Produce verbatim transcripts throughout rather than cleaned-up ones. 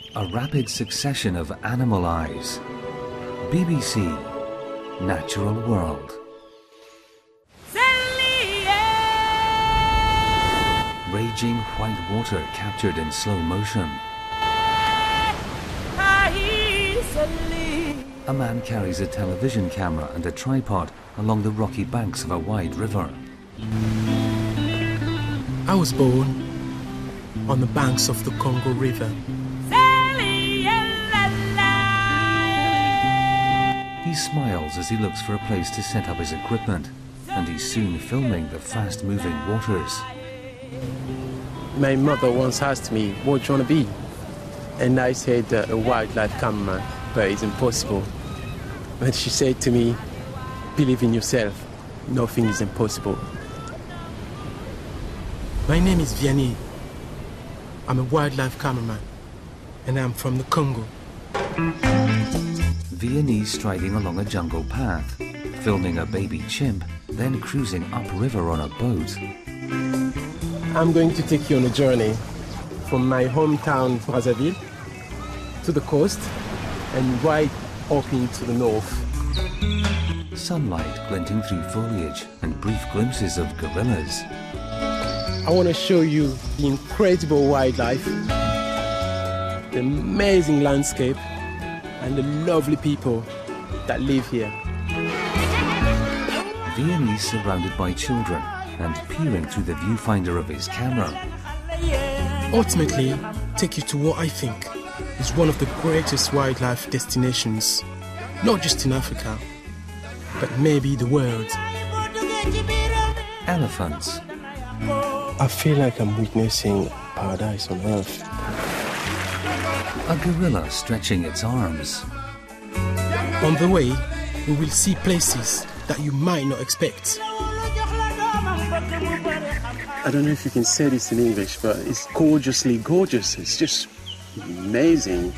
A rapid succession of animal eyes. B B C Natural World. Raging white water captured in slow motion. A man carries a television camera and a tripod along the rocky banks of a wide river. I was born on the banks of the Congo River. He smiles as he looks for a place to set up his equipment, and he's soon filming the fast-moving waters. My mother once asked me, what do you want to be? And I said, uh, a wildlife cameraman, but it's impossible. And she said to me, believe in yourself, nothing is impossible. My name is Vianney. I'm a wildlife cameraman, and I'm from the Congo. Vianney striding along a jungle path, filming a baby chimp, then cruising upriver on a boat. I'm going to take you on a journey from my hometown, Brazzaville, to the coast and right up into the north. Sunlight glinting through foliage and brief glimpses of gorillas. I want to show you the incredible wildlife, the amazing landscape, and the lovely people that live here. Vianney is surrounded by children and peering through the viewfinder of his camera. Ultimately, take you to what I think is one of the greatest wildlife destinations, not just in Africa, but maybe the world. Elephants. I feel like I'm witnessing paradise on earth. A gorilla stretching its arms. On the way, we will see places that you might not expect. I don't know if you can say this in English, but it's gorgeously gorgeous. It's just amazing.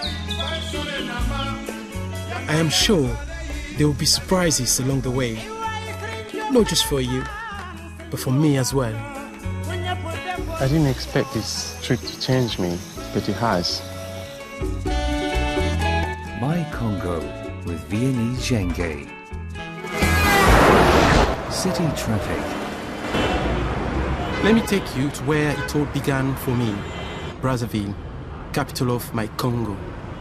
I am sure there will be surprises along the way. Not just for you, but for me as well. I didn't expect this trip to change me, but it has. My Congo with Vianney Jenge. City traffic. Let me take you to where it all began for me, Brazzaville, capital of my Congo.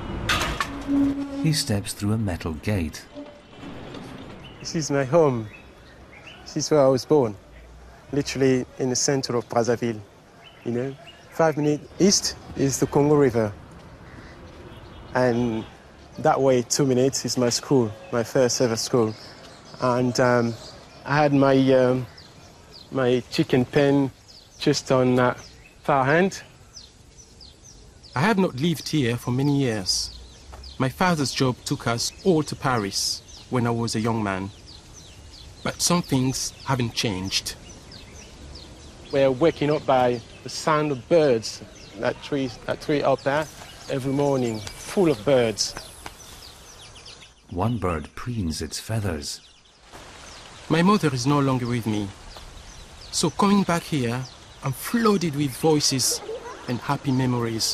He steps through a metal gate. This is my home. This is where I was born, literally in the center of Brazzaville. You know, five minutes east is the Congo River. And that way, two minutes is my school, my first ever school. And um, I had my, um, my chicken pen just on that far hand. I have not lived here for many years. My father's job took us all to Paris when I was a young man. But some things haven't changed. We're waking up by the sound of birds. That tree, that tree up there, every morning, full of birds. One bird preens its feathers. My mother is no longer with me. So coming back here, I'm flooded with voices and happy memories.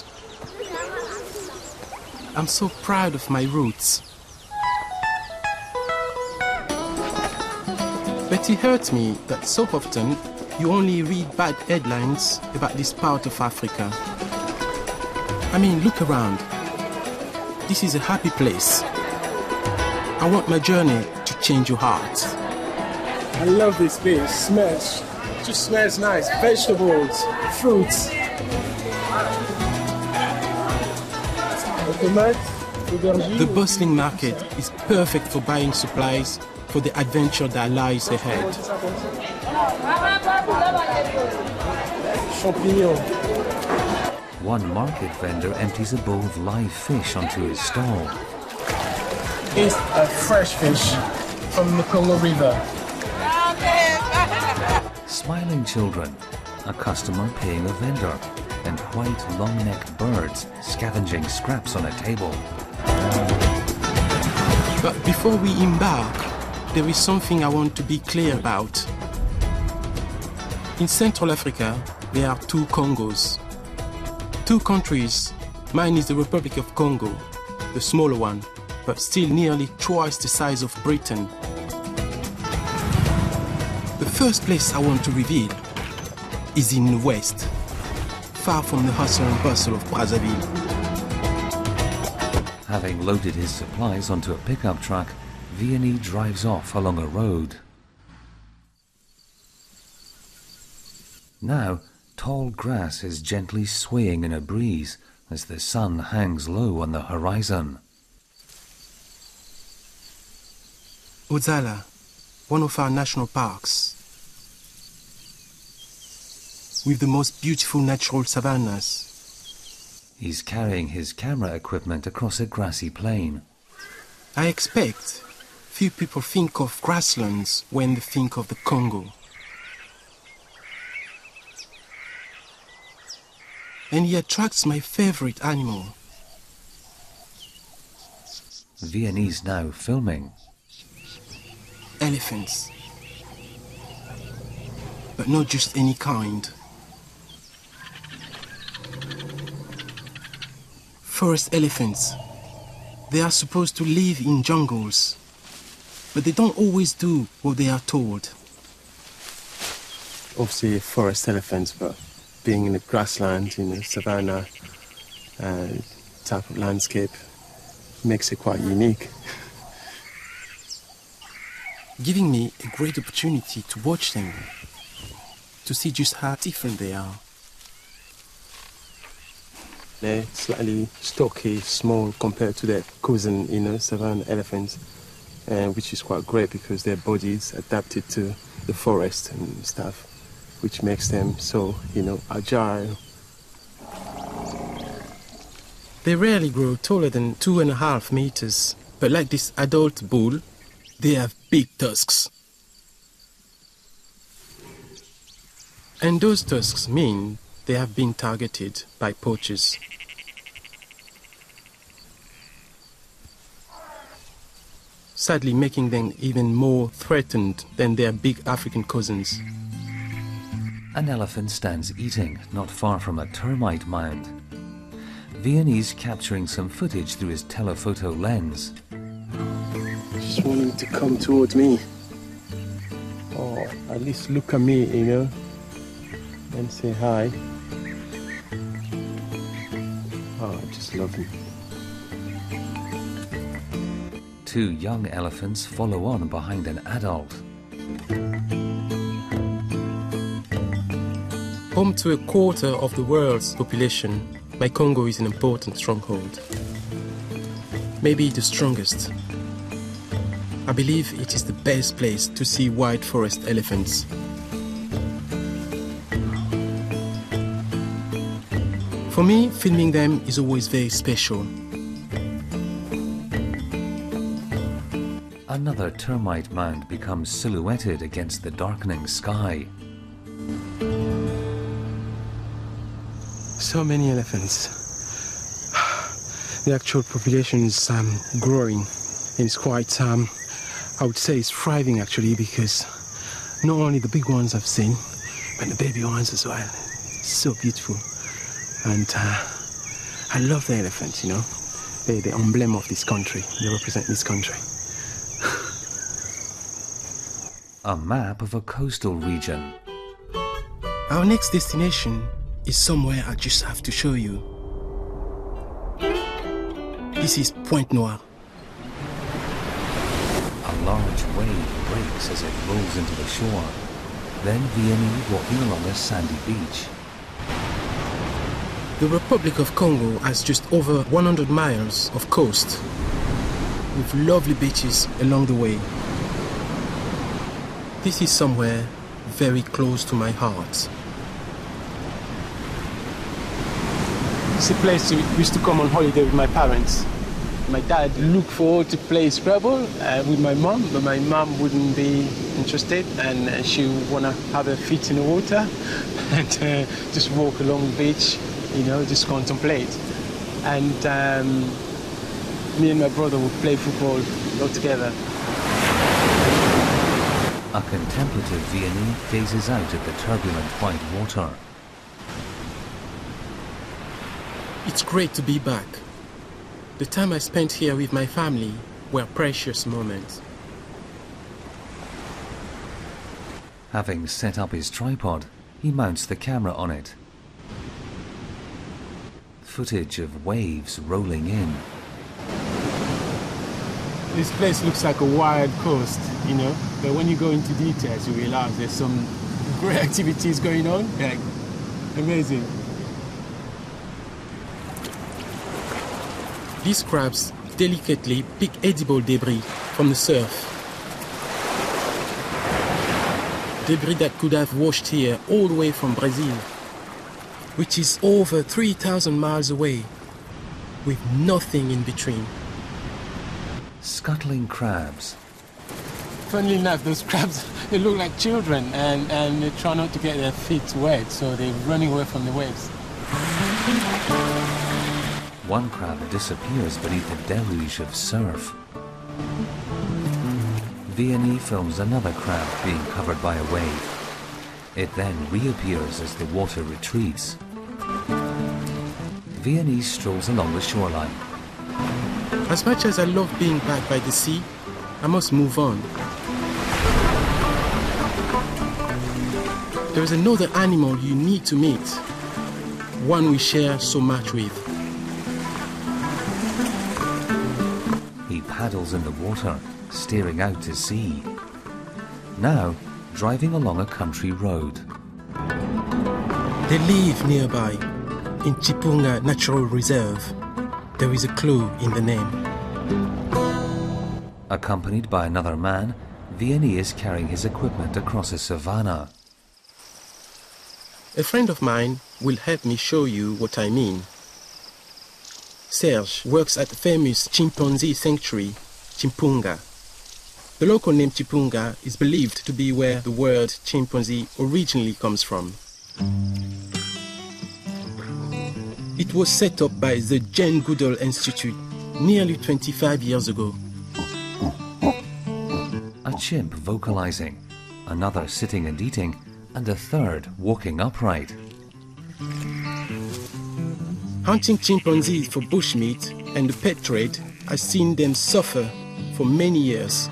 I'm so proud of my roots. But it hurts me that so often you only read bad headlines about this part of Africa. I mean, look around. This is a happy place. I want my journey to change your heart. I love this place. It smells. It just smells nice. Vegetables, fruits. The bustling market is perfect for buying supplies for the adventure that lies ahead. Champignons. One market vendor empties a bowl of live fish onto his stall. It's a fresh fish from the Congo River. Smiling children, a customer paying a vendor, and white long-necked birds scavenging scraps on a table. But before we embark, there is something I want to be clear about. In Central Africa, there are two Congos. Two countries Mine is the Republic of Congo, the smaller one, but still nearly twice the size of Britain. The first place I want to reveal is in the west, far from the hustle and bustle of Brazzaville. Having loaded his supplies onto a pickup truck, Vianney drives off along a road. Now, tall grass is gently swaying in a breeze as the sun hangs low on the horizon. Ozala, one of our national parks, with the most beautiful natural savannas. He's carrying his camera equipment across a grassy plain. I expect few people think of grasslands when they think of the Congo. And he attracts my favorite animal. Vianney's now filming. Elephants. But not just any kind. Forest elephants. They are supposed to live in jungles, but they don't always do what they are told. Obviously forest elephants, but being in a grassland, in a savanna uh, type of landscape makes it quite unique. Giving me a great opportunity to watch them, to see just how different they are. They're slightly stocky, small compared to their cousin, you know, savanna elephants, uh, which is quite great because their bodies adapted to the forest and stuff, which makes them so, you know, agile. They rarely grow taller than two and a half meters, but like this adult bull, they have big tusks. And those tusks mean they have been targeted by poachers. Sadly making them even more threatened than their big African cousins. An elephant stands eating not far from a termite mound. Vianney's capturing some footage through his telephoto lens. Just wanting to come towards me. Or at least look at me, you know, and say hi. Oh, I just love him. Two young elephants follow on behind an adult. Home to a quarter of the world's population, my Congo is an important stronghold. Maybe the strongest. I believe it is the best place to see white forest elephants. For me, filming them is always very special. Another termite mound becomes silhouetted against the darkening sky. So many elephants. The actual population is um, growing, and it's quite, um, I would say it's thriving actually, because not only the big ones I've seen, but the baby ones as well. It's so beautiful. And uh, I love the elephants, you know. They're the emblem of this country. They represent this country. A map of a coastal region. Our next destination is somewhere I just have to show you. This is Pointe Noire. A large wave breaks as it rolls into the shore. Then Vianney walking along a sandy beach. The Republic of Congo has just over one hundred miles of coast, with lovely beaches along the way. This is somewhere very close to my heart. It's a place we used to come on holiday with my parents. My dad looked forward to play Scrabble uh, with my mom, but my mom wouldn't be interested, and uh, she would want to have her feet in the water and uh, just walk along the beach, you know, just contemplate. And um, me and my brother would play football all together. A contemplative Vianney gazes out at the turbulent white water. It's great to be back. The time I spent here with my family were precious moments. Having set up his tripod, he mounts the camera on it. Footage of waves rolling in. This place looks like a wild coast, you know, but when you go into details, you realize there's some great activities going on. Like, amazing. These crabs delicately pick edible debris from the surf. Debris that could have washed here all the way from Brazil, which is over three thousand miles away, with nothing in between. Scuttling crabs. Funnily enough, those crabs, they look like children, and, and they try not to get their feet wet, so they're running away from the waves. One crab disappears beneath a deluge of surf. Vianney films another crab being covered by a wave. It then reappears as the water retreats. Vianney strolls along the shoreline. As much as I love being back by the sea, I must move on. There is another animal you need to meet, one we share so much with. He paddles in the water, staring out to sea. Now, driving along a country road. They live nearby, in Chipunga Natural Reserve. There is a clue in the name. Accompanied by another man, Vianney is carrying his equipment across a savanna. A friend of mine will help me show you what I mean. Serge works at the famous chimpanzee sanctuary, Chipunga. The local name Chipunga is believed to be where the word chimpanzee originally comes from. It was set up by the Jane Goodall Institute nearly twenty-five years ago. A chimp vocalizing, another sitting and eating, and a third walking upright. Hunting chimpanzees for bushmeat and the pet trade has seen them suffer for many years.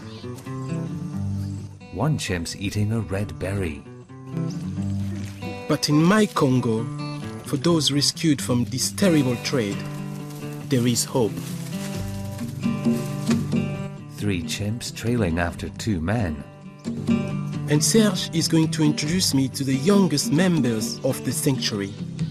One chimp's eating a red berry. But in my Congo, for those rescued from this terrible trade, there is hope. Three chimps trailing after two men. And Serge is going to introduce me to the youngest members of the sanctuary.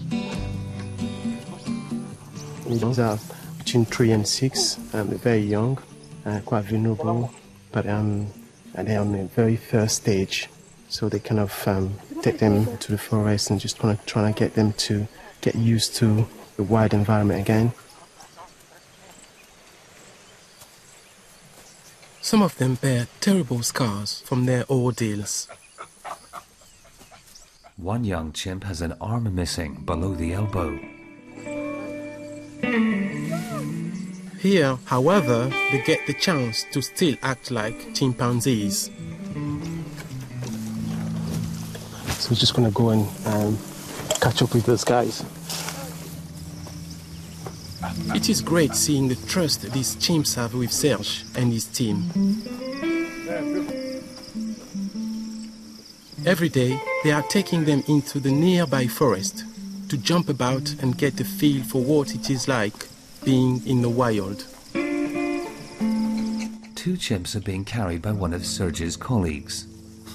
These are between three and six, um, very young, uh, quite vulnerable, but um, they're on the very first stage. So they kind of um, take them to the forest and just kind of trying to get them to get used to the wild environment again. Some of them bear terrible scars from their ordeals. One young chimp has an arm missing below the elbow. Here, however, they get the chance to still act like chimpanzees. So we're just going to go and um, catch up with those guys. It is great seeing the trust these chimps have with Serge and his team. Every day, they are taking them into the nearby forest to jump about and get a feel for what it is like being in the wild. Two chimps are being carried by one of Serge's colleagues.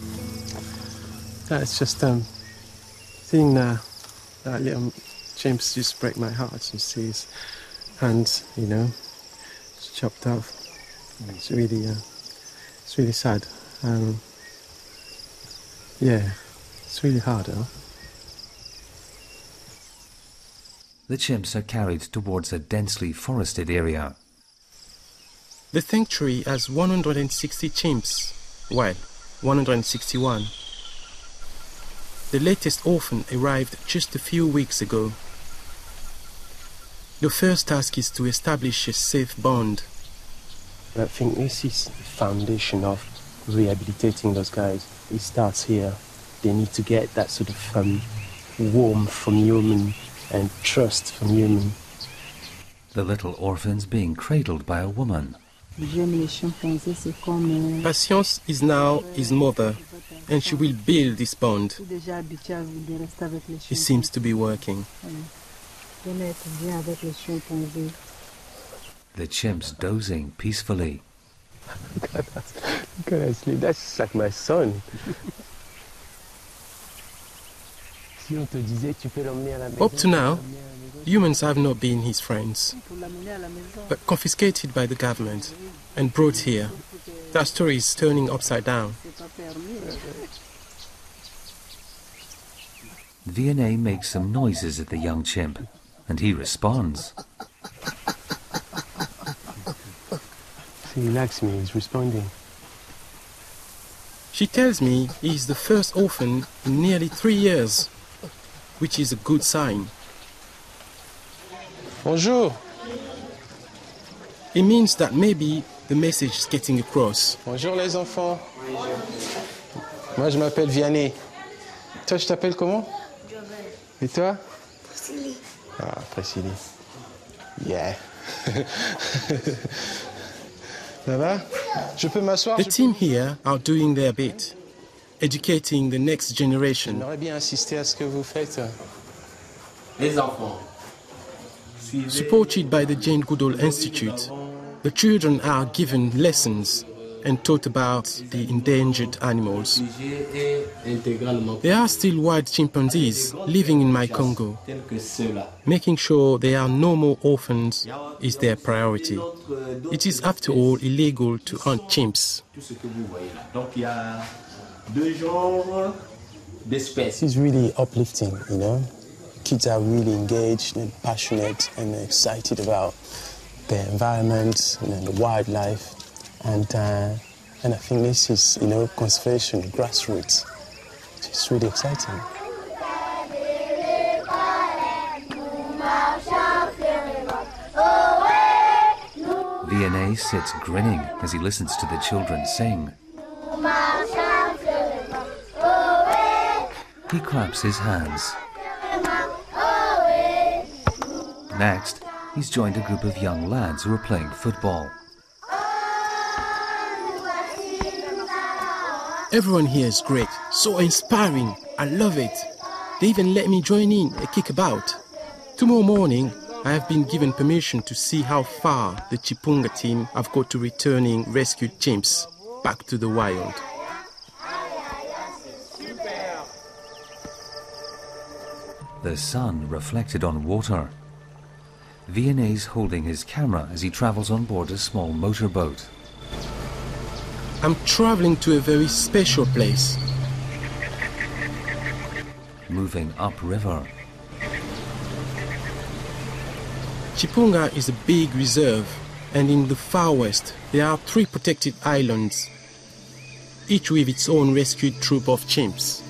It's just um, seeing uh, that little chimps just break my heart. You see his hands, you know, it's chopped off. It's really, uh, it's really sad. Um, yeah, it's really hard, huh? The chimps are carried towards a densely forested area. The sanctuary has one hundred sixty chimps, well, one hundred sixty-one. The latest orphan arrived just a few weeks ago. The first task is to establish a safe bond. I think this is the foundation of rehabilitating those guys. It starts here. They need to get that sort of um, warmth from human and trust from human The little orphan's being cradled by a woman. Patience is now his mother, and she will build this bond. It seems to be working. The chimp's dozing peacefully. Look at that. Look at that sleep. That's like my son. Up to now, humans have not been his friends, but confiscated by the government and brought here. That story is turning upside down. Vianney makes some noises at the young chimp, and he responds. He likes me, he's responding. She tells me he's the first orphan in nearly three years, which is a good sign. Bonjour. It means that maybe the message is getting across. Bonjour les enfants. Moi je m'appelle Vianney. Toi je t'appelle comment? Et toi? Priscille. Ah, Priscille. Yeah. Ça va? Je peux m'asseoir? The team here are doing their bit, educating the next generation. J'aimerais bien assister à ce que vous faites. Les enfants. Supported by the Jane Goodall Institute, the children are given lessons and taught about the endangered animals. There are still wild chimpanzees living in my Congo. Making sure there are no more orphans is their priority. It is, after all, illegal to hunt chimps. This is really uplifting, you know. Kids are really engaged and passionate and excited about the environment and the wildlife. And, uh, and I think this is, you know, conservation, grassroots. It's really exciting. Vianney sits grinning as he listens to the children sing. He claps his hands. Next, he's joined a group of young lads who are playing football. Everyone here is great, so inspiring. I love it. They even let me join in a kickabout. Tomorrow morning, I have been given permission to see how far the Chipunga team have got to returning rescued chimps back to the wild. The sun reflected on water. Vianney's holding his camera as he travels on board a small motorboat. I'm traveling to a very special place. Moving upriver. Chipunga is a big reserve, and in the far west there are three protected islands, each with its own rescued troop of chimps.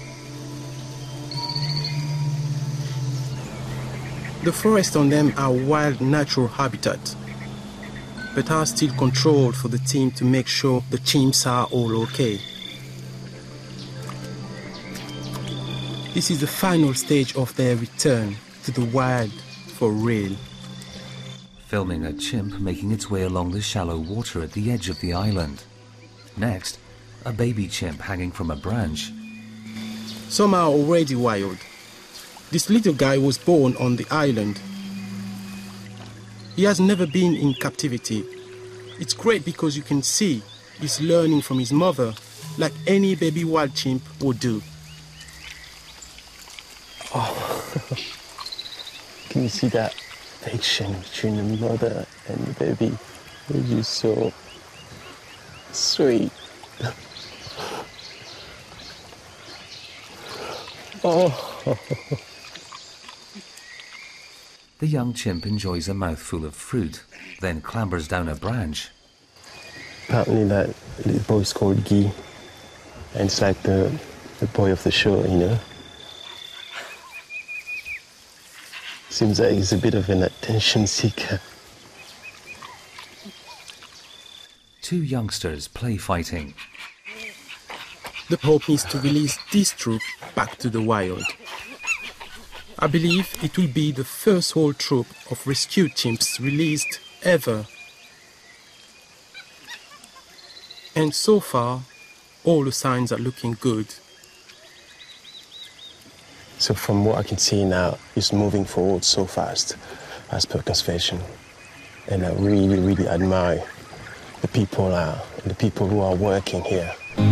The forests on them are wild natural habitat, but are still controlled for the team to make sure the chimps are all okay. This is the final stage of their return to the wild for real. Filming a chimp making its way along the shallow water at the edge of the island. Next, a baby chimp hanging from a branch. Some are already wild. This little guy was born on the island. He has never been in captivity. It's great because you can see he's learning from his mother like any baby wild chimp would do. Oh, can you see that affection between the mother and the baby? Which is so sweet. Oh. The young chimp enjoys a mouthful of fruit, then clambers down a branch. Apparently that little boy's called Guy, and it's like the, the boy of the show, you know. Seems like he's a bit of an attention seeker. Two youngsters play fighting. The hope is to release this troop back to the wild. I believe it will be the first whole troop of rescued chimps released ever. And so far, all the signs are looking good. So from what I can see now, it's moving forward so fast as per conservation. And I really, really admire the people, uh, the people who are working here.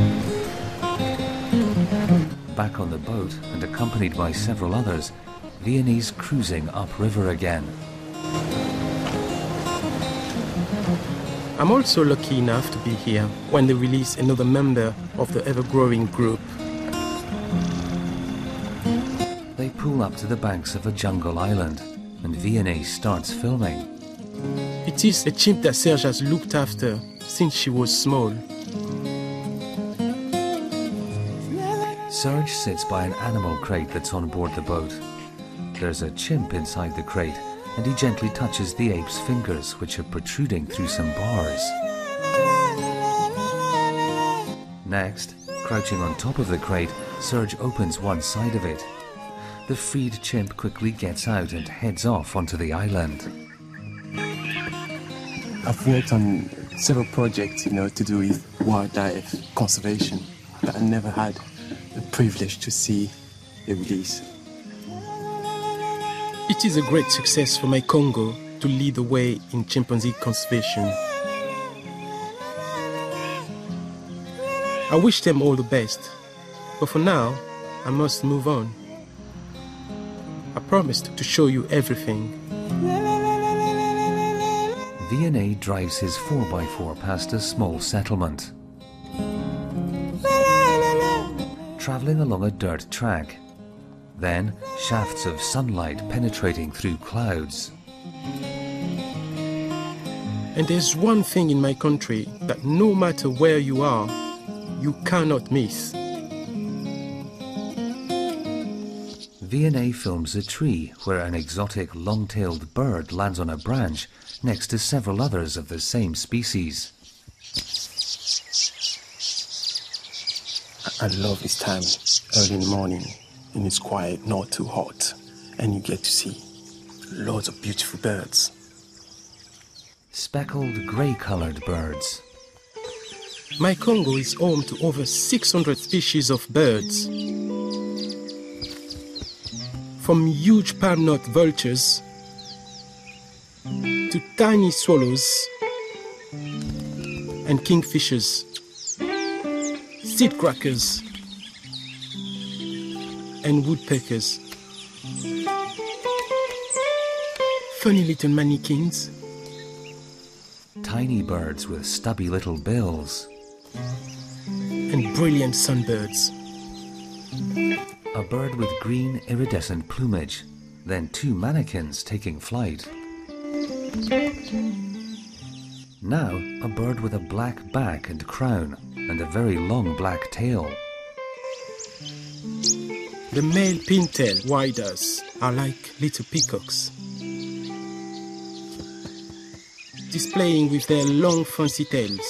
Back on the boat and accompanied by several others, Vianney's cruising upriver again. I'm also lucky enough to be here when they release another member of the ever-growing group. They pull up to the banks of a jungle island, and Vianney starts filming. It is a chimp that Serge has looked after since she was small. Serge sits by an animal crate that's on board the boat. There's a chimp inside the crate, and he gently touches the ape's fingers, which are protruding through some bars. Next, crouching on top of the crate, Serge opens one side of it. The freed chimp quickly gets out and heads off onto the island. I've worked on several projects, you know, to do with wildlife conservation, but I never had the privilege to see a release. It is a great success for my Congo to lead the way in chimpanzee conservation. I wish them all the best, but for now, I must move on. I promised to show you everything. Vianney drives his four by four past a small settlement. Travelling along a dirt track. Then, shafts of sunlight penetrating through clouds. And there's one thing in my country that no matter where you are, you cannot miss. Vianney films a tree where an exotic long-tailed bird lands on a branch next to several others of the same species. I love this time, early in the morning, and it's quiet, not too hot, and you get to see loads of beautiful birds. Speckled grey-coloured birds. My Congo is home to over six hundred species of birds. From huge palm nut vultures to tiny swallows and kingfishers, seed crackers and woodpeckers, funny little mannequins, Tiny birds with stubby little bills. and brilliant sunbirds. A bird with green iridescent plumage, then two mannequins taking flight. Now a bird with a black back and crown and a very long black tail. The male pintail whydahs are like little peacocks, displaying with their long fancy tails.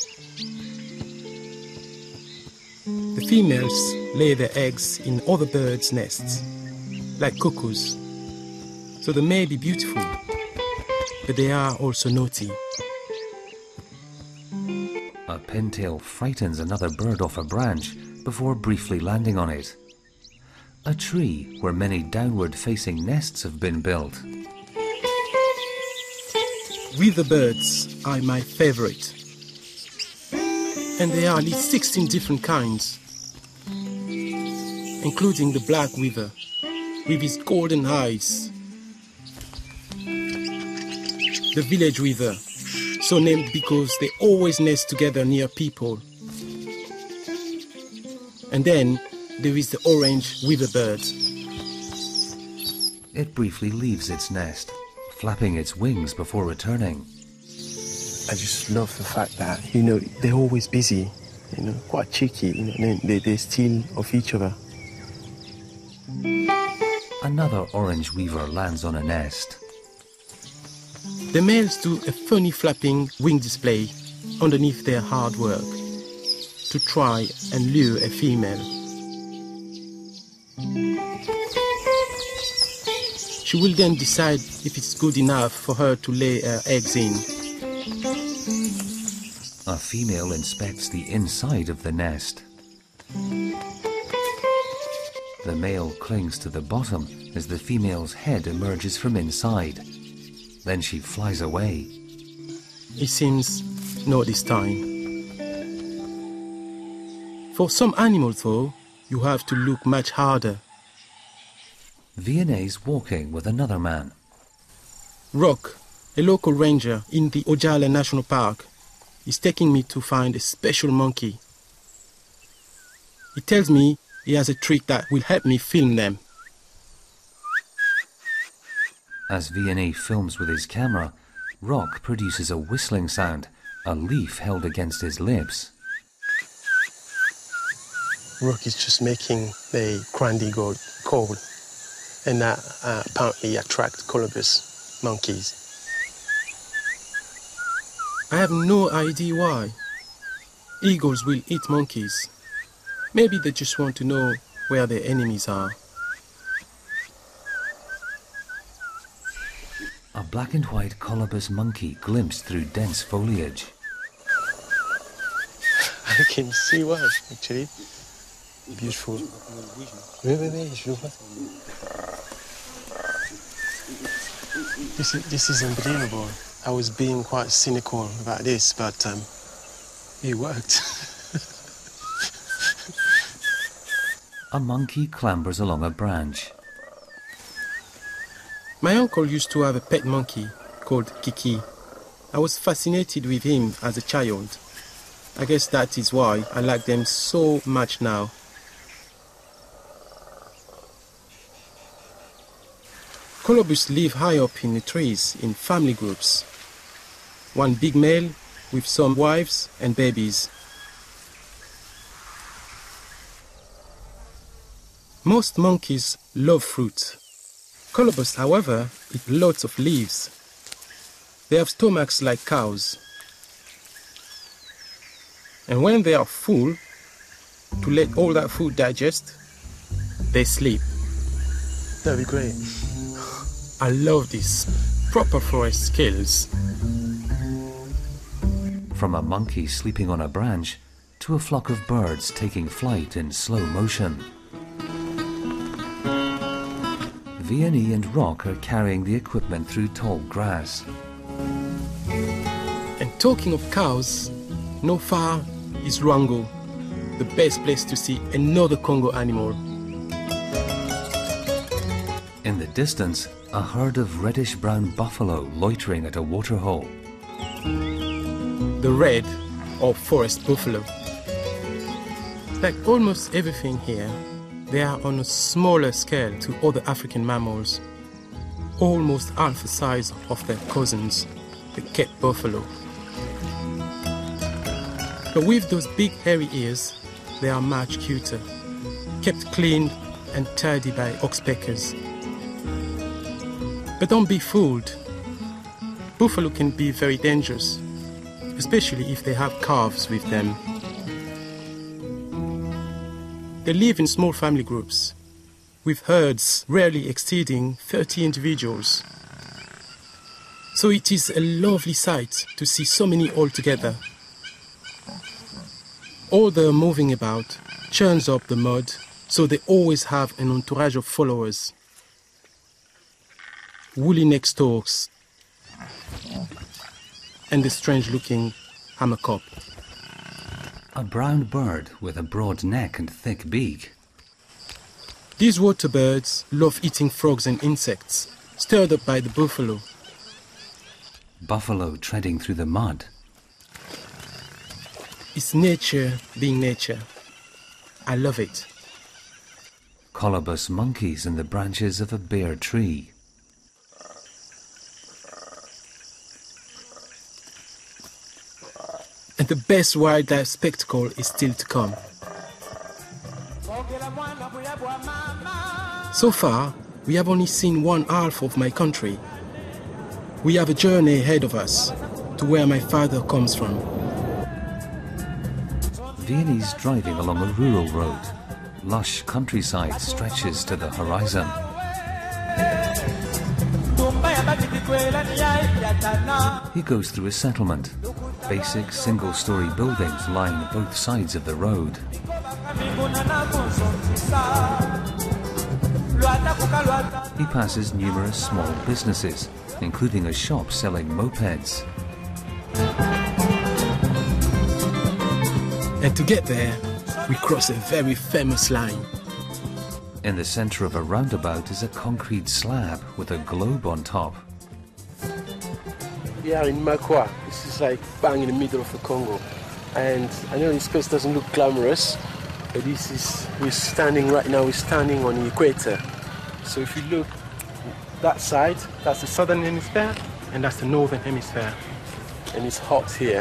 The females lay their eggs in other birds' nests, like cuckoos. So they may be beautiful, but they are also naughty. A pintail frightens another bird off a branch before briefly landing on it. A tree where many downward-facing nests have been built. Weather birds are my favorite, and there are at least sixteen different kinds, including the black weaver with his golden eyes, the village weaver, so named because they always nest together near people, and then there is the orange weaver bird. It briefly leaves its nest, flapping its wings before returning. I just love the fact that, you know, they're always busy, you know, quite cheeky, you know, they, they steal off each other. Another orange weaver lands on a nest. The males do a funny flapping wing display underneath their hard work to try and lure a female. She will then decide if it's good enough for her to lay her eggs in. A female inspects the inside of the nest. The male clings to the bottom as the female's head emerges from inside. Then she flies away. It seems not this time. For some animals, though, you have to look much harder. Vianney's walking with another man. Rock, a local ranger in the Ojala National Park, is taking me to find a special monkey. He tells me he has a trick that will help me film them. As Vianney films with his camera, Rock produces a whistling sound, a leaf held against his lips. Rock is just making the Grandigold call, and that uh, apparently attracts colobus monkeys. I have no idea why. Eagles will eat monkeys. Maybe they just want to know where their enemies are. A black and white colobus monkey glimpsed through dense foliage. I can see one, actually. Beautiful. Oui, oui, oui, je le vois. This is, this is unbelievable. I was being quite cynical about this, but um, it worked. A monkey clambers along a branch. My uncle used to have a pet monkey called Kiki. I was fascinated with him as a child. I guess that is why I like them so much now. Colobus live high up in the trees in family groups. One big male with some wives and babies. Most monkeys love fruit. Colobus, however, eat lots of leaves. They have stomachs like cows. And when they are full, to let all that food digest, they sleep. That'd be great. I love these proper forest skills. From a monkey sleeping on a branch to a flock of birds taking flight in slow motion. Vianney and Rock are carrying the equipment through tall grass. And talking of cows, not far is Rwango, the best place to see another Congo animal. In the distance, a herd of reddish-brown buffalo loitering at a waterhole. The red, or forest buffalo. Like almost everything here, they are on a smaller scale to other African mammals, almost half the size of their cousins, the Cape buffalo. But with those big hairy ears, they are much cuter, kept clean and tidy by oxpeckers. But don't be fooled. Buffalo can be very dangerous, especially if they have calves with them. They live in small family groups, with herds rarely exceeding thirty individuals. So it is a lovely sight to see so many all together. All the moving about churns up the mud, so they always have an entourage of followers. Woolly neck storks and the strange-looking hammerkop. A brown bird with a broad neck and thick beak. These water birds love eating frogs and insects, stirred up by the buffalo. Buffalo treading through the mud. It's nature being nature. I love it. Colobus monkeys in the branches of a bare tree. And the best wildlife spectacle is still to come. So far, we have only seen one half of my country. We have a journey ahead of us to where my father comes from. Vianney's driving along a rural road. Lush countryside stretches to the horizon. He goes through a settlement. Basic single-story buildings line both sides of the road. He passes numerous small businesses, including a shop selling mopeds. And to get there, we cross a very famous line. In the center of a roundabout is a concrete slab with a globe on top. We are in Makwa. This is like bang in the middle of the Congo. And I know this place doesn't look glamorous, but this is, we're standing right now, we're standing on the equator. So if you look that side, that's the southern hemisphere, and that's the northern hemisphere. And it's hot here.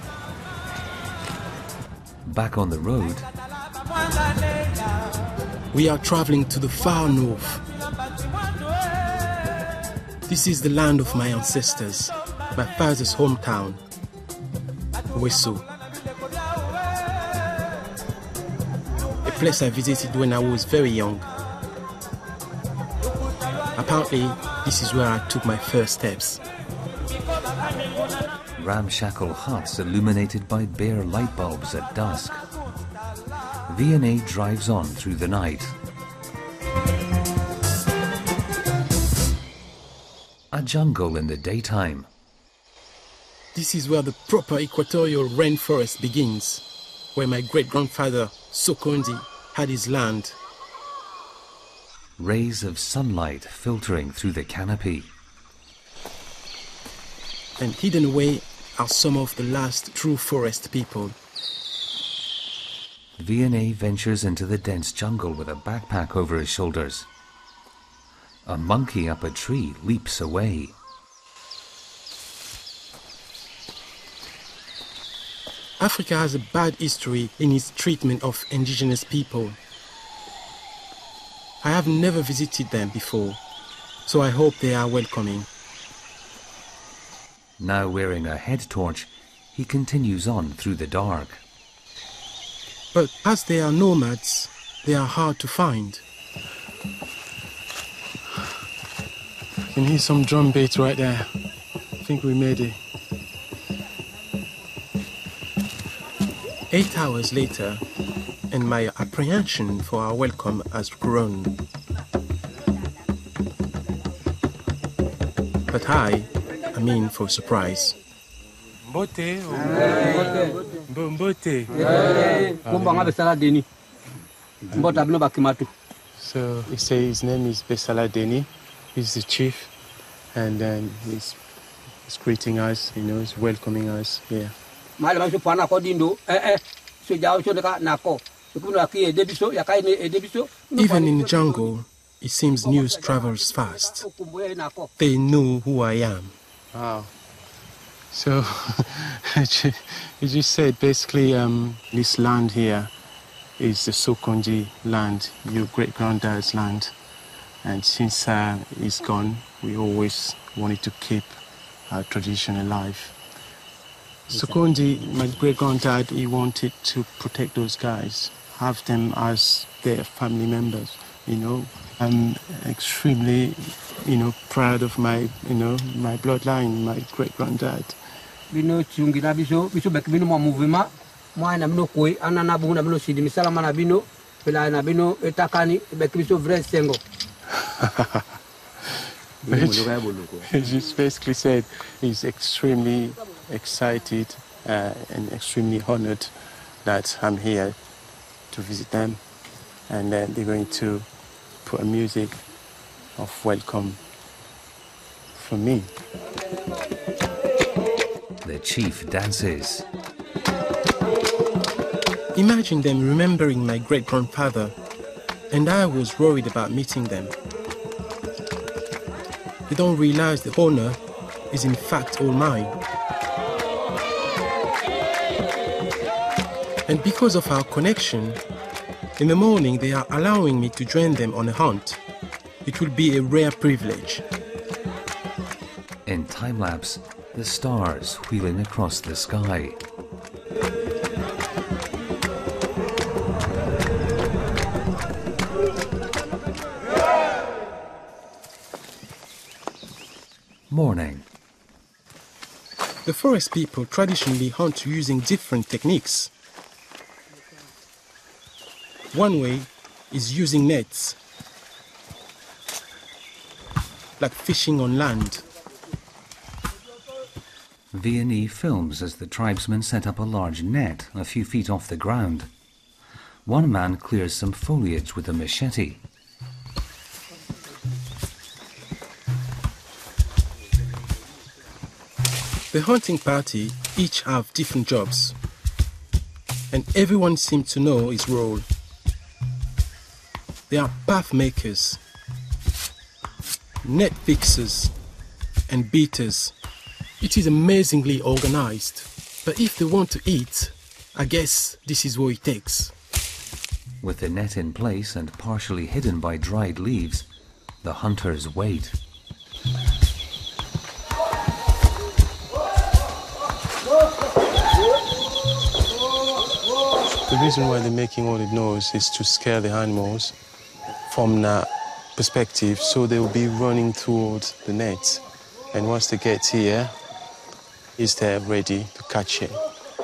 Back on the road, we are traveling to the far north. This is the land of my ancestors, my father's hometown, Weso. A place I visited when I was very young. Apparently, this is where I took my first steps. ramshackle huts illuminated by bare light bulbs at dusk. V and A drives on through the night. A jungle in the daytime. This is where the proper equatorial rainforest begins, where my great-grandfather Sokondi had his land. Rays of sunlight filtering through the canopy. And hidden away are some of the last true forest people. V and A ventures into the dense jungle with a backpack over his shoulders. A monkey up a tree leaps away. Africa has a bad history in its treatment of indigenous people. I have never visited them before, so I hope they are welcoming. Now wearing a head torch, he continues on through the dark. But as they are nomads, they are hard to find. You can hear some drum beats right there. I think we made it. Eight hours later, and my apprehension for our welcome has grown. But I am in for a surprise. Mbote. Mbote. So he says his name is Besala Deni. He's the chief, and then he's, he's greeting us, you know, he's welcoming us here. Even in the jungle, it seems news travels fast. They know who I am. Wow. So, you just said basically um, this land here is the Sokondi land, your great-granddad's land. And since uh, he's gone, we always wanted to keep our tradition alive. Sokondi, my great-granddad, he wanted to protect those guys, have them as their family members, you know. I'm extremely, you know, proud of my, you know, my bloodline, my great-granddad. He just basically said he's extremely excited uh, and extremely honored that I'm here to visit them, and uh, they're going to put a music of welcome for me. The chief dances. Imagine them remembering my great-grandfather, and I was worried about meeting them. They don't realize the honor is in fact all mine. And because of our connection, in the morning they are allowing me to join them on a hunt. It will be a rare privilege. In time-lapse, the stars wheeling across the sky. morning. The forest people traditionally hunt using different techniques. One way is using nets, like fishing on land. Vianney films as the tribesmen set up a large net a few feet off the ground. One man clears some foliage with a machete. The hunting party each have different jobs, and everyone seems to know his role. They are path makers, net fixers, and beaters. It is amazingly organized, but if they want to eat, I guess this is what it takes. With the net in place and partially hidden by dried leaves, the hunters wait. The reason why they're making all the noise is to scare the animals from that perspective, so they'll be running towards the net. And once they get here, is there ready to catch it.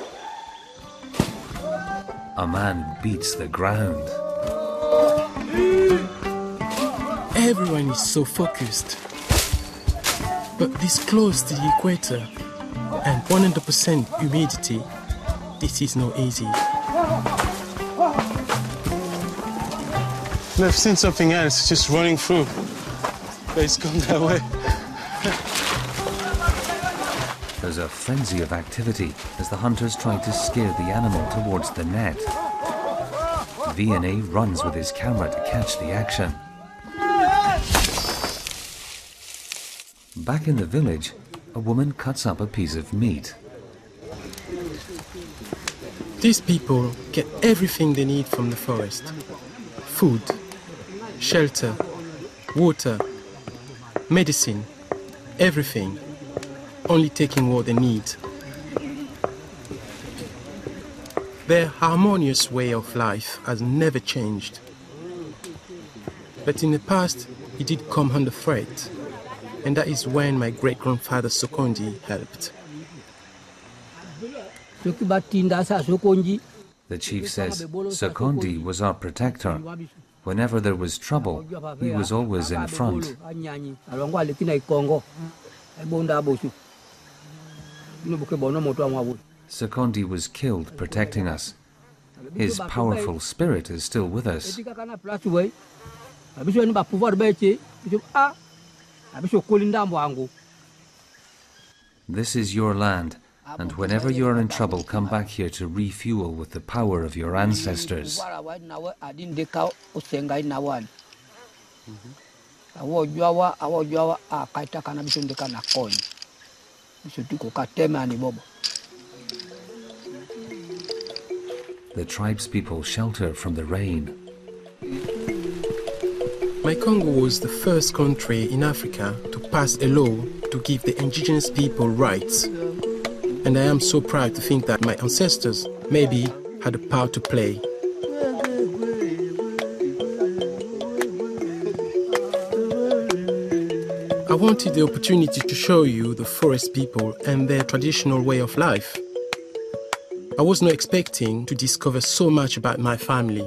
A man beats the ground. Everyone is so focused. But this close to the equator and one hundred percent humidity, this is not easy. And I've seen something else just running through, but it's gone that way. There's a frenzy of activity as the hunters try to scare the animal towards the net. Vianney runs with his camera to catch the action. Back in the village, a woman cuts up a piece of meat. These people get everything they need from the forest. Food, shelter, water, medicine, everything. Only taking what they need. Their harmonious way of life has never changed. But in the past, it did come under threat, and that is when my great-grandfather Sokondi helped. The chief says Sokondi was our protector. Whenever there was trouble, he was always in front. Sokondi was killed protecting us. His powerful spirit is still with us. This is your land, and whenever you are in trouble, come back here to refuel with the power of your ancestors. The tribespeople shelter from the rain. My Congo was the first country in Africa to pass a law to give the indigenous people rights. And I am so proud to think that my ancestors maybe had a part to play. I wanted the opportunity to show you the forest people and their traditional way of life. I was not expecting to discover so much about my family.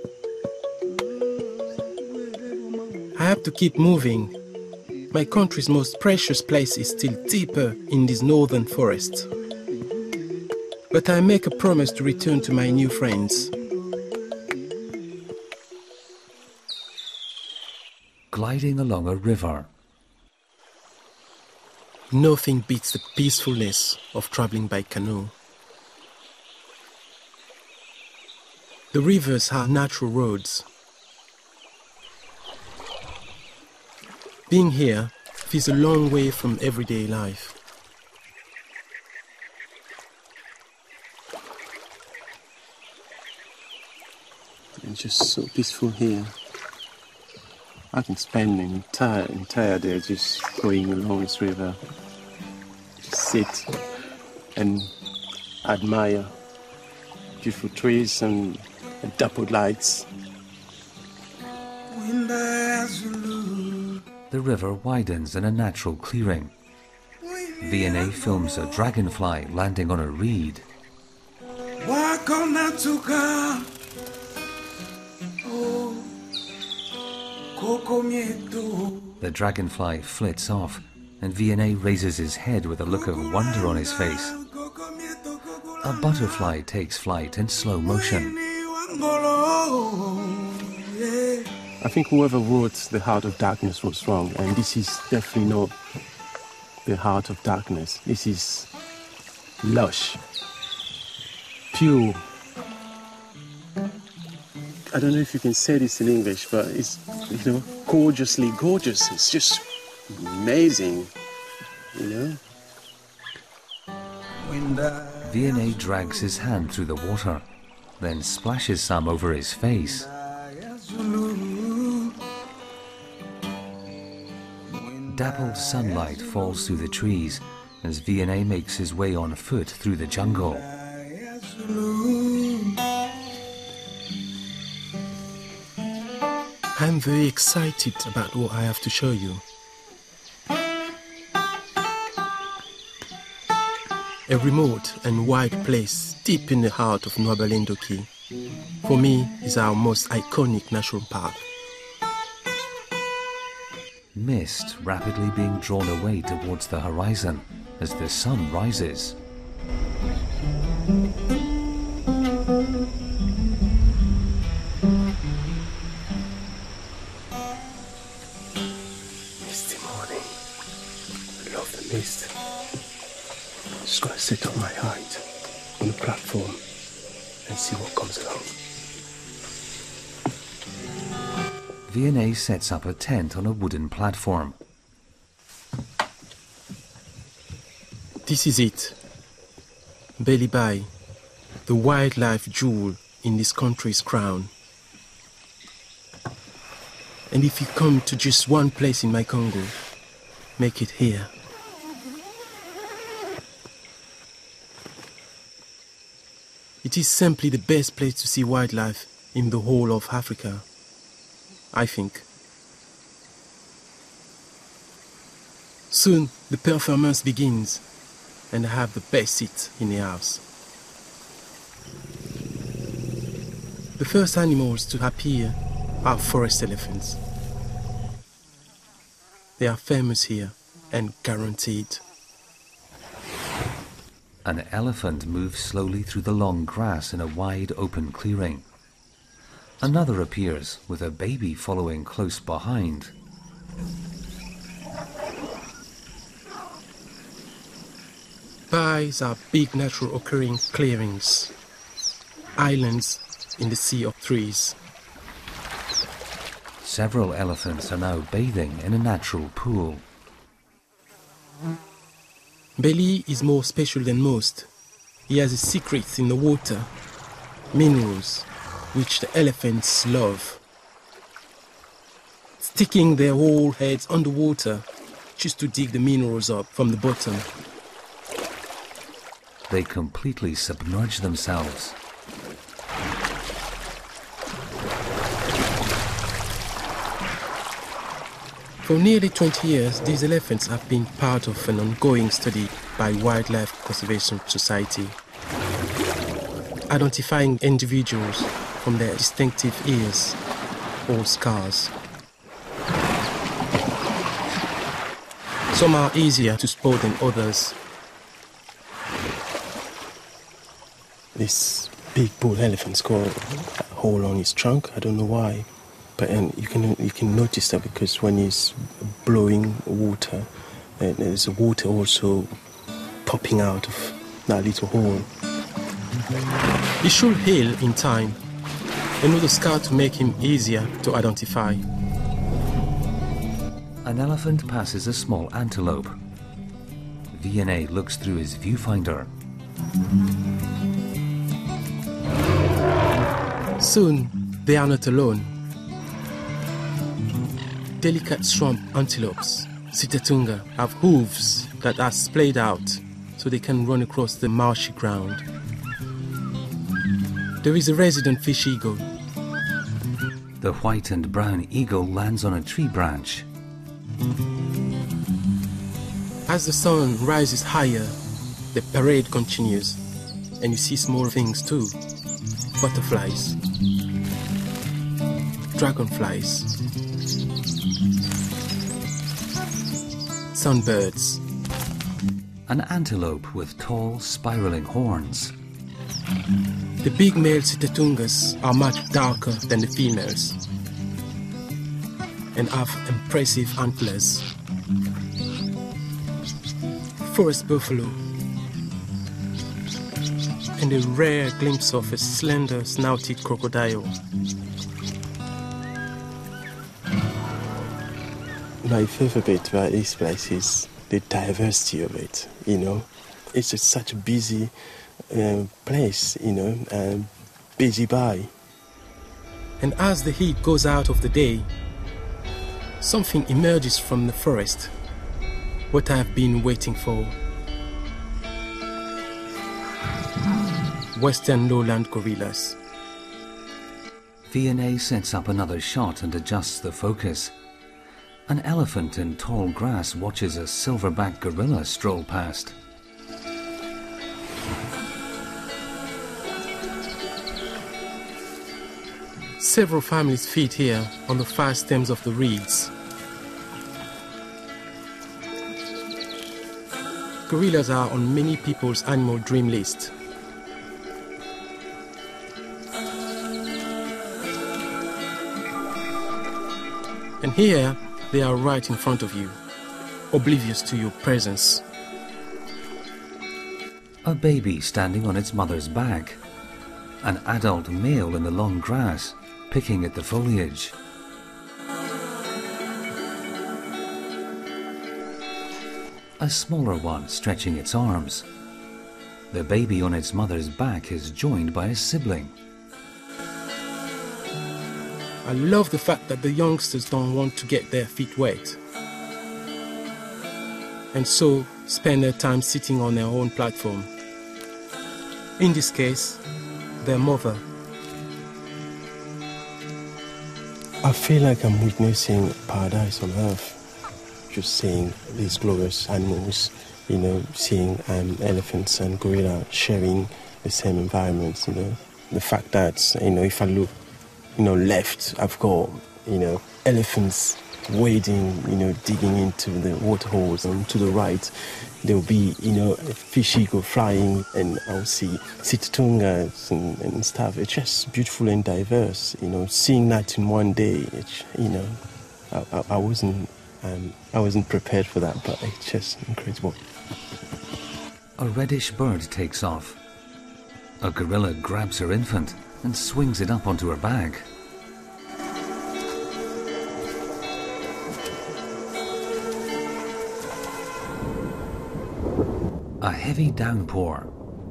I have to keep moving. My country's most precious place is still deeper in this northern forest. But I make a promise to return to my new friends. Gliding along a river. Nothing beats the peacefulness of traveling by canoe. The rivers are natural roads. Being here feels a long way from everyday life. It's just so peaceful here. I can spend an entire, entire day just going along this river. Just sit and admire beautiful trees and, and dappled lights. The river widens in a natural clearing. V N A films a dragonfly landing on a reed. The dragonfly flits off, and V N A raises his head with a look of wonder on his face. A butterfly takes flight in slow motion. I think whoever wrote The Heart of Darkness was wrong, and this is definitely not The Heart of Darkness. This is lush, pure. I don't know if you can say this in English, but it's, you know, gorgeously gorgeous. It's just amazing, you know. V N A drags his hand through the water, then splashes some over his face. Dappled sunlight falls through the trees as V N A makes his way on foot through the jungle. I'm very excited about what I have to show you. A remote and wide place deep in the heart of Nwaba Lendoki, for me, is our most iconic national park. Mist rapidly being drawn away towards the horizon as the sun rises. Misty morning. I love the mist. Just gotta sit on my height on the platform and see what comes along. V N A sets up a tent on a wooden platform. This is it. Beli Bai, the wildlife jewel in this country's crown. And if you come to just one place in my Congo, make it here. It is simply the best place to see wildlife in the whole of Africa, I think. Soon the performance begins, and I have the best seat in the house. The first animals to appear are forest elephants. They are famous here and guaranteed. An elephant moves slowly through the long grass in a wide open clearing. Another appears with a baby following close behind. Bais are big natural occurring clearings, islands in the sea of trees. Several elephants are now bathing in a natural pool. Beli is more special than most. He has a secret in the water, minerals, which the elephants love. Sticking their whole heads underwater just to dig the minerals up from the bottom. They completely submerge themselves. For nearly twenty years, these elephants have been part of an ongoing study by Wildlife Conservation Society, identifying individuals from their distinctive ears or scars. Some are easier to spot than others. This big bull elephant's got a hole on his trunk. I don't know why, but and you can you can notice that because when he's blowing water, uh, there's water also popping out of that little hole. He should heal in time, another scar to make him easier to identify. An elephant passes a small antelope. V N A looks through his viewfinder. Soon, they are not alone. Delicate swamp antelopes, Sitatunga, have hooves that are splayed out so they can run across the marshy ground. There is a resident fish eagle. The white and brown eagle lands on a tree branch. As the sun rises higher, the parade continues, and you see small things too. Butterflies, dragonflies, sunbirds. An antelope with tall, spiraling horns. The big male Sitatungas are much darker than the females and have impressive antlers. Forest buffalo and a rare glimpse of a slender snouted crocodile. My favorite bit about this place is the diversity of it, you know. It's just such a busy uh, place, you know, and busy by. And as the heat goes out of the day, something emerges from the forest, what I've been waiting for. Western lowland gorillas. V and A sets up another shot and adjusts the focus. An elephant in tall grass watches a silverback gorilla stroll past. Several families feed here on the far stems of the reeds. Gorillas are on many people's animal dream list. And here, they are right in front of you, oblivious to your presence. A baby standing on its mother's back. An adult male in the long grass, picking at the foliage. A smaller one stretching its arms. The baby on its mother's back is joined by a sibling. I love the fact that the youngsters don't want to get their feet wet, and so spend their time sitting on their own platform. In this case, their mother. I feel like I'm witnessing paradise on earth, just seeing these glorious animals, you know, seeing um, elephants and gorilla sharing the same environment, you know. The fact that, you know, if I look, you know, left, I've got, you know, elephants wading, you know, digging into the water holes, and to the right, there'll be, you know, a fish eagle flying, and I'll see Sitatungas and, and stuff. It's just beautiful and diverse, you know. Seeing that in one day, it's, you know, I, I, I wasn't, um, I wasn't prepared for that, but it's just incredible. A reddish bird takes off. A gorilla grabs her infant and swings it up onto her back. A heavy downpour.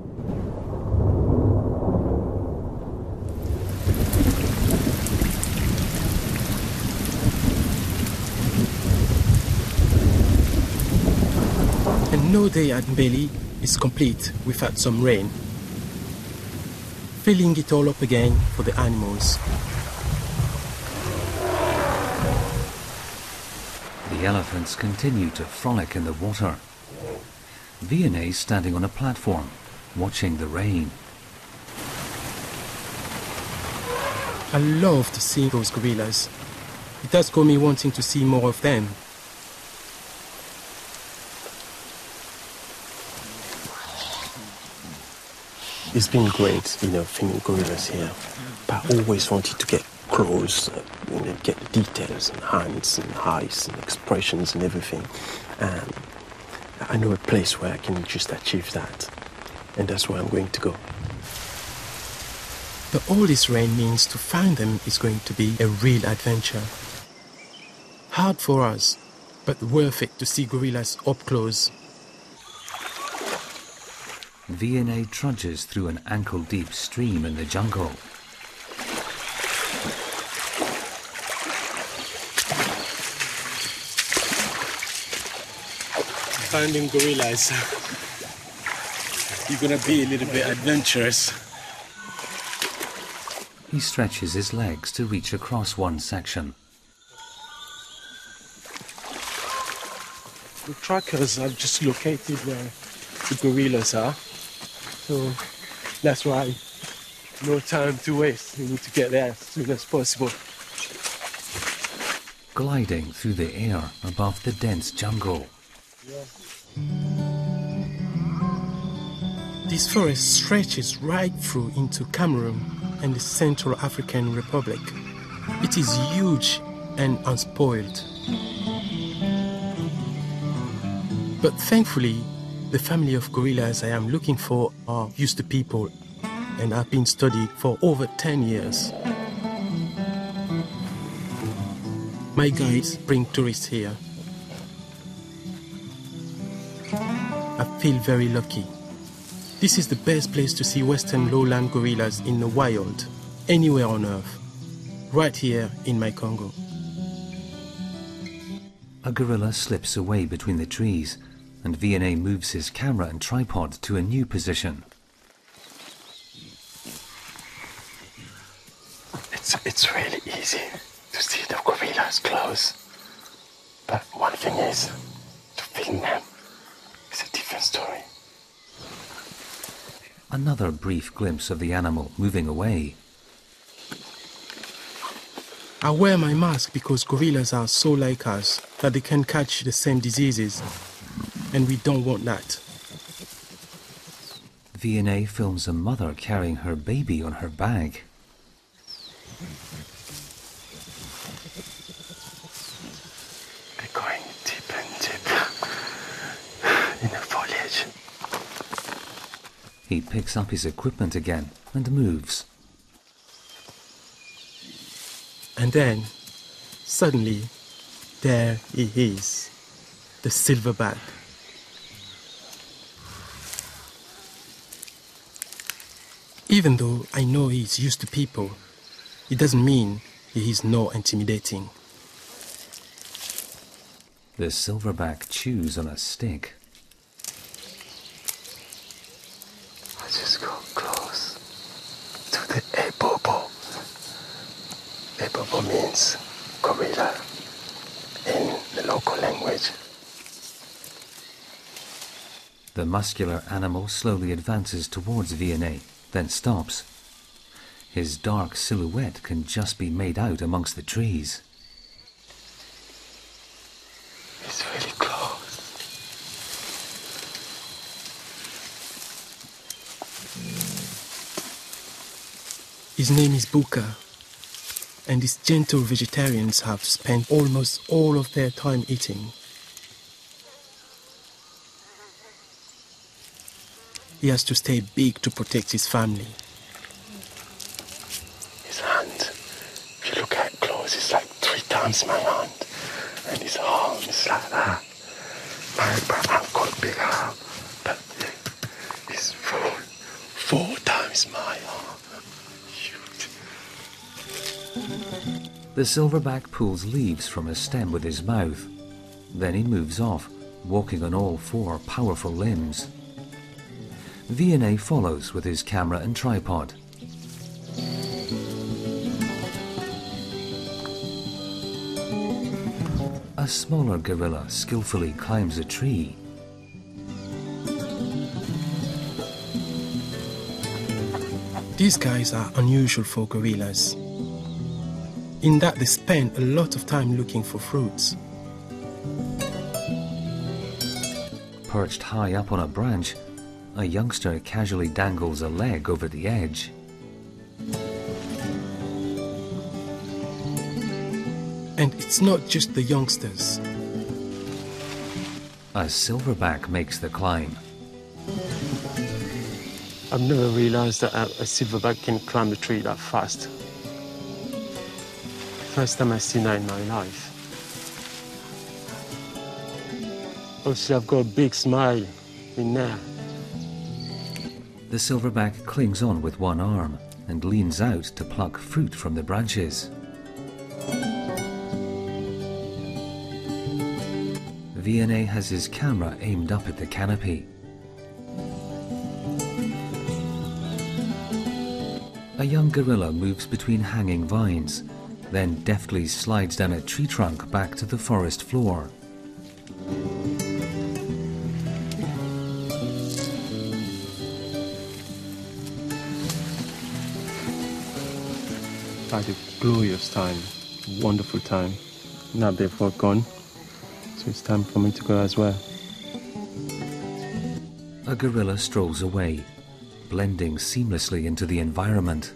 And no day at Mbeli is complete without some rain, filling it all up again for the animals. The elephants continue to frolic in the water. V and A standing on a platform, watching the rain. I love to see those gorillas. It does got me wanting to see more of them. It's been great, you know, filming gorillas here, but I always wanted to get close, uh, you know, get the details and hands and eyes and expressions and everything. Um, I know a place where I can just achieve that, and that's where I'm going to go. But all this rain means to find them is going to be a real adventure. Hard for us, but worth it to see gorillas up close. V and A trudges through an ankle-deep stream in the jungle. Finding gorillas, you're gonna be a little bit adventurous. He stretches his legs to reach across one section. The trackers are just located where the gorillas are. So that's why no time to waste. We need to get there as soon as possible. Gliding through the air above the dense jungle. Yeah. This forest stretches right through into Cameroon and the Central African Republic. It is huge and unspoiled. But thankfully, the family of gorillas I am looking for are used to people and have been studied for over ten years. My guides bring tourists here. I feel very lucky. This is the best place to see western lowland gorillas in the wild, anywhere on earth, right here in my Congo. A gorilla slips away between the trees, and V and A moves his camera and tripod to a new position. It's, it's really easy to see the gorillas close. But one thing is, to film them is a different story. Another brief glimpse of the animal moving away. I wear my mask because gorillas are so like us that they can catch the same diseases, and we don't want that. V and A films a mother carrying her baby on her bag. They're going deep and deep in the foliage. He picks up his equipment again and moves. And then, suddenly, there he is, the silverback. Even though I know he is used to people, it doesn't mean he is not intimidating. The silverback chews on a stick. I just go close to the ebobo. Ebobo means gorilla in the local language. The muscular animal slowly advances towards V and A, then stops. His dark silhouette can just be made out amongst the trees. It's really close. His name is Buka, and these gentle vegetarians have spent almost all of their time eating. He has to stay big to protect his family. His hand, if you look at it close, it's like three times my hand. And his arm is like that. My but I've got a big arm, but it's four, four times my arm. Huge. The silverback pulls leaves from a stem with his mouth. Then he moves off, walking on all four powerful limbs. V and A follows with his camera and tripod. A smaller gorilla skillfully climbs a tree. These guys are unusual for gorillas, in that they spend a lot of time looking for fruits. Perched high up on a branch, a youngster casually dangles a leg over the edge. And it's not just the youngsters. A silverback makes the climb. I've never realized that a, a silverback can climb a tree that fast. First time I've seen that in my life. Also, I've got a big smile in there. The silverback clings on with one arm and leans out to pluck fruit from the branches. V and A has his camera aimed up at the canopy. A young gorilla moves between hanging vines, then deftly slides down a tree trunk back to the forest floor. had a glorious time, wonderful time. Now they've all gone, so it's time for me to go as well. A gorilla strolls away, blending seamlessly into the environment.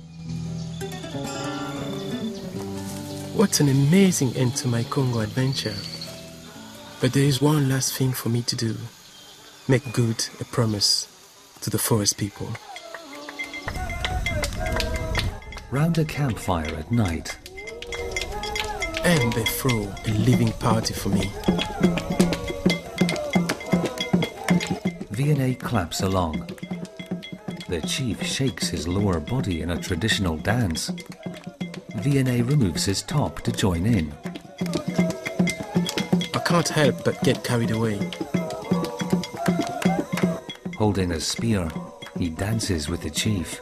What an amazing end to my Congo adventure. But there is one last thing for me to do. Make good a promise to the forest people. Round a campfire at night. And they throw a living party for me. Vianney claps along. The chief shakes his lower body in a traditional dance. Vianney removes his top to join in. I can't help but get carried away. Holding a spear, he dances with the chief.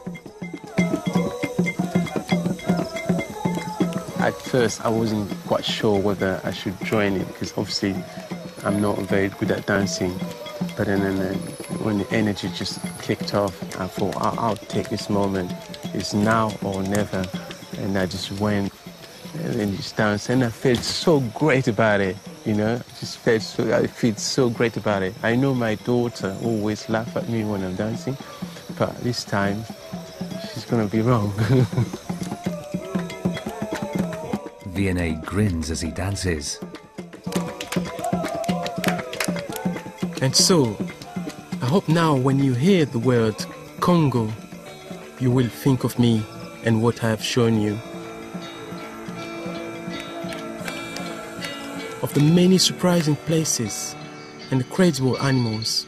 At first, I wasn't quite sure whether I should join it because obviously I'm not very good at dancing. But then, then when the energy just kicked off, I thought, I'll, I'll take this moment. It's now or never. And I just went and then just danced, and I felt so great about it. You know, I just felt so, I feel so great about it. I know my daughter always laughs at me when I'm dancing, but this time she's gonna be wrong. Vianney grins as he dances. And so, I hope now when you hear the word Congo, you will think of me and what I have shown you. Of the many surprising places and the incredible animals.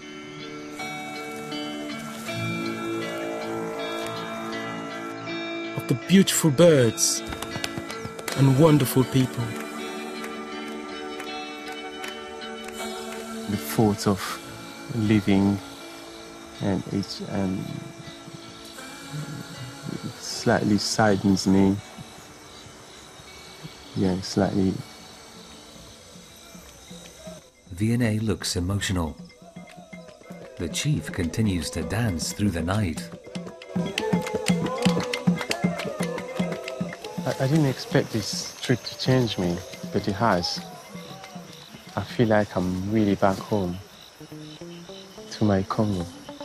Of the beautiful birds and wonderful people. The thought of living and it um, slightly saddens me. Yeah, slightly. Vianney looks emotional. The chief continues to dance through the night. I, I didn't expect this trip to change me, but it has. I feel like I'm really back home to my Congo.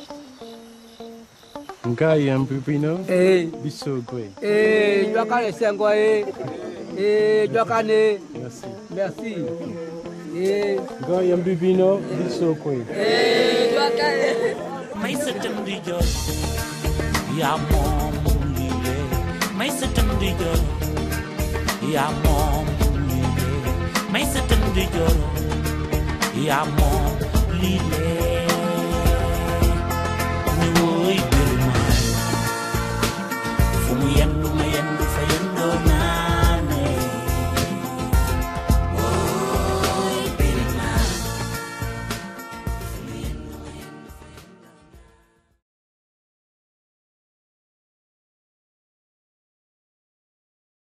Ngai and Bubino, Eh, be so great. eh, Joakane Sengo, eh, eh, Joakane, Merci. merci. Eh, Ngai and Bubino, be so great. eh, Joakane. Mấy sự chân đi giờ, ya mong mong đi về. Mấy sự chân đi giờ, ya mong mong đi về. Mấy sự chân đi giờ, ya mong đi về.